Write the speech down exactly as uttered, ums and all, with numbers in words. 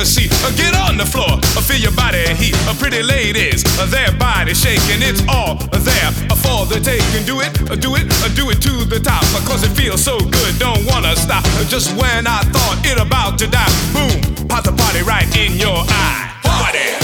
a seat, uh, get on the floor, uh, feel your body heat. Uh, pretty ladies, uh, their body shaking, it's all there uh, for the taking. Do it, uh, do it, uh, do it to the top, uh, cause it feels so good, don't wanna stop. Uh, just when I thought it about to die, boom, pop the party right in your eye. Party!